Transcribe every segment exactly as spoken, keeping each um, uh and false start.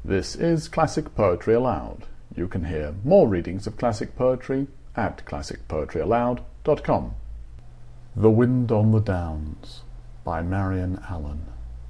This is Classic Poetry Aloud. You can hear more readings of classic poetry at classic poetry aloud dot com. The Wind on the Downs by Marion Allen.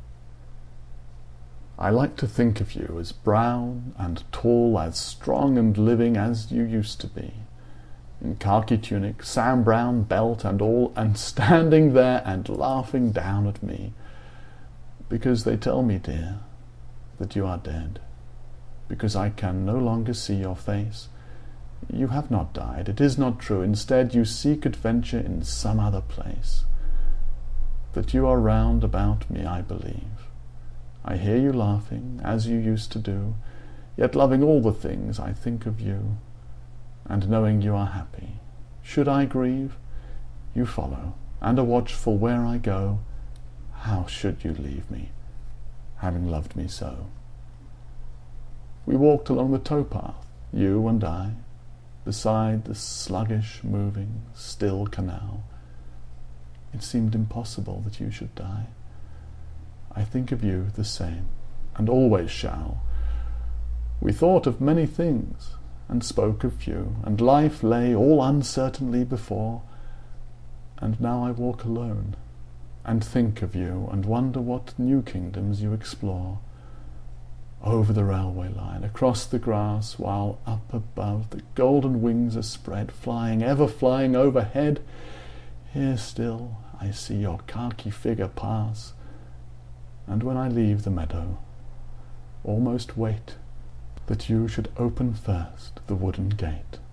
I like to think of you as brown and tall, as strong and living as you used to be, in khaki tunic, Sam Brown belt and all, and standing there and laughing down at me, because they tell me, dear, that you are dead, because I can no longer see your face. You have not died, it is not true. Instead, you seek adventure in some other place. That you are round about me, I believe. I hear you laughing, as you used to do, yet loving all the things I think of you, and knowing you are happy. Should I grieve, you follow, and are watchful where I go. How should you leave me, having loved me so? We walked along the towpath, you and I, beside the sluggish, moving, still canal. It seemed impossible that you should die. I think of you the same, and always shall. We thought of many things, and spoke of few, and life lay all uncertainly before. And now I walk alone, and think of you, and wonder what new kingdoms you explore. Over the railway line, across the grass, while up above the golden wings are spread, flying, ever flying overhead, here still I see your khaki figure pass, and when I leave the meadow, almost wait that you should open first the wooden gate.